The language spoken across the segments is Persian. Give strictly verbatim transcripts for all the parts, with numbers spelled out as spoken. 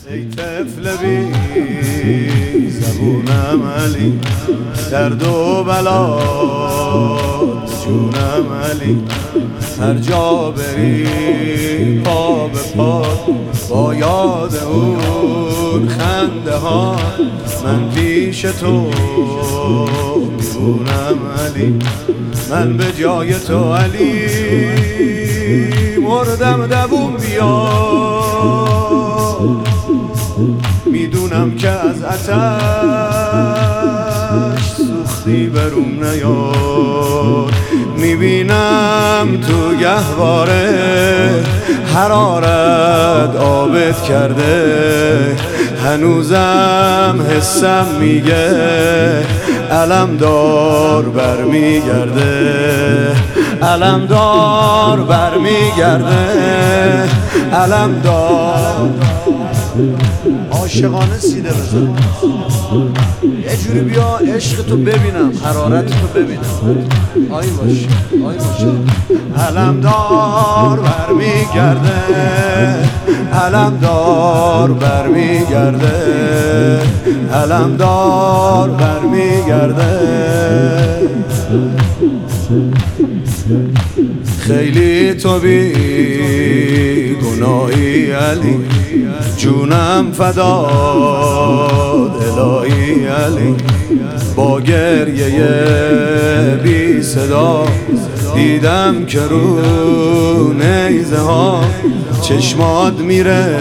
ای طفل بی زبونم علی، درد و بلا جونم علی، هر جا بری پا به پا با یاد اون خنده ها، من پیش تو میمونم علی، من به جای تو علی مردم دووم بیا، میدونم که از آتش سوختی بروم نیاد، میبینم تو گهواره حرارت آبت کرده، هنوزم حسم میگه علم دار برمیگرده، علم دار برمیگرده، علم دار. عاشقانه سیده بزن یه جوری بیا عشق تو ببینم، حرارت تو ببینم، آی باش آی باش. علم دار برمیگرده، علم دار برمیگرده، علم دار برمیگرده. خیلی تو بی گناهی علی، جونم فداد الهی علی، با گریه بی صدا دیدم که رو نیزه ها چشمات میره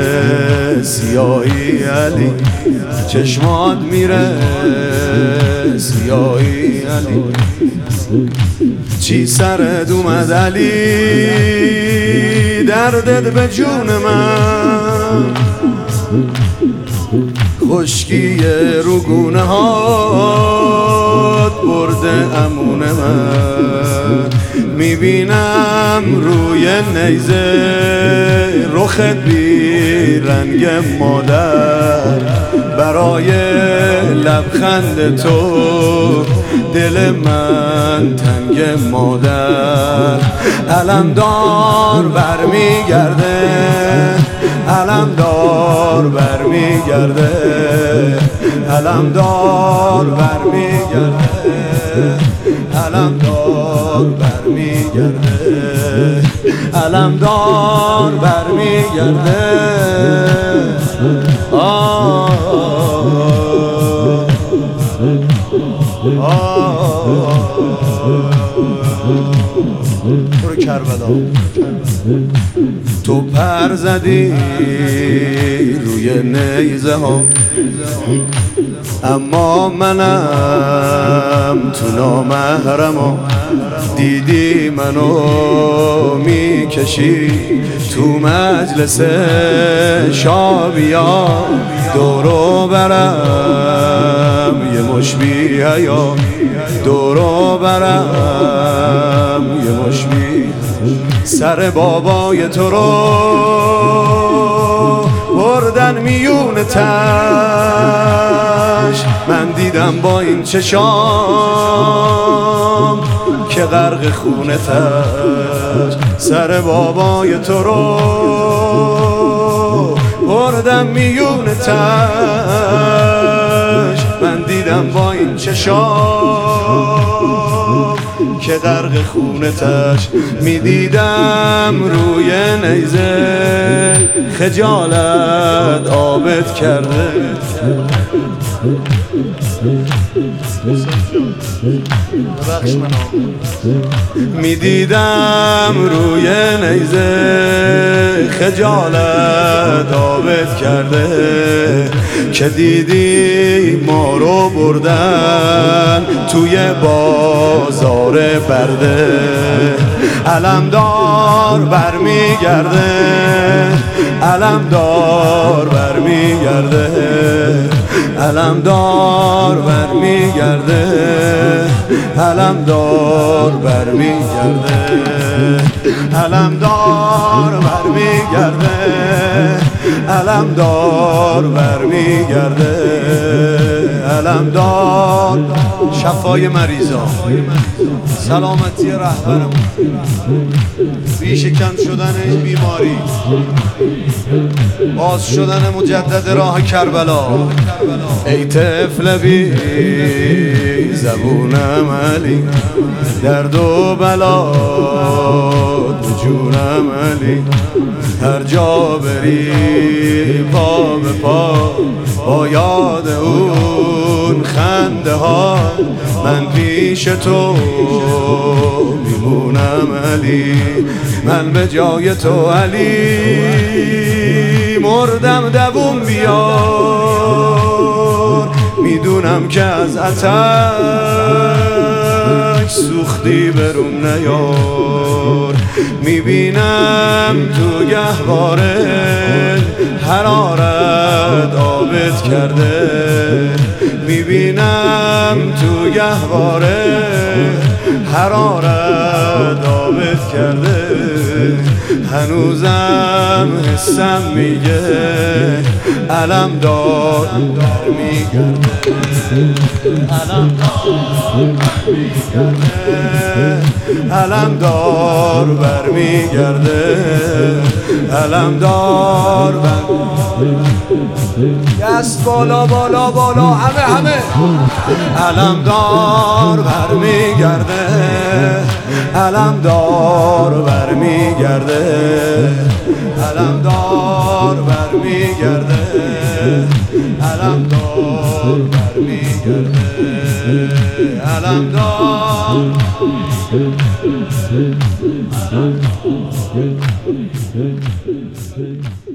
سیاهی علی، چشمات میره سیاهی علی. چی سرت اومد علی، دردت به جون من، خشکی رو گونه هات برده امون من، میبینم روی نیزه رخت بی رنگ مادر، برای لبخند تو دل من تنگ مادر. علم دار برمیگرده، علم دار برمیگرده، علم دار برمیگرده، علم دار برمیگرده، علم دار برمیگرده. آه برو کربلا. تو پر زدی روی نیزه ها، اما منم تو نامحرما، دیدی منو میکشی تو مجلس شابیا، دورو برم یه مش بی حیا، دورو برم یه مش بی. سر بابای تو رو بردن میون تش، من دیدم با این چشام که غرق خونه تش. سر بابای تو رو بردم میون تش، من دیدم با این چشام که غرق خونه تش. میدیدم روی نیزه خجالت آبت کرده، میدیدم روی نیزه خجالت آبت کرده، که دیدی ما رو بردن توی بازار برده. علم دار برمیگرده، علم دار برمیگرده، علم دار برمیگرده، علم دار برمیگرده، علم دار برمیگرده، علم دار برمیگرده. علم دار شفای مریضا، سلامتی رهبرمون، ریشه کم شدن این بیماری، باز شدن مجدد راه کربلا. ای طفل بی زبون عملی، درد و بلا تو جونم علی، هر جا بری پا به پا با یاد اون خنده ها، من پیش تو میمونم علی، من به جای تو علی، مردم دووم بیار، میدونم که از اتک سوختی برون نیار، میبینم تو گهواره حرارت آبت کرده، میبینم تو گهواره حرارت آبت کرده، هنوزم حسم میگه علم دار برمیگرده، علم دار برمیگرده، علم دار برمیگرده، علم دار برمیگرده. دست بالا بالا بالا همه همه، علم دار برمیگرده، علم دار برمیگرده، علم دار برمیگرده، علم دار برمیگرده، علم دار.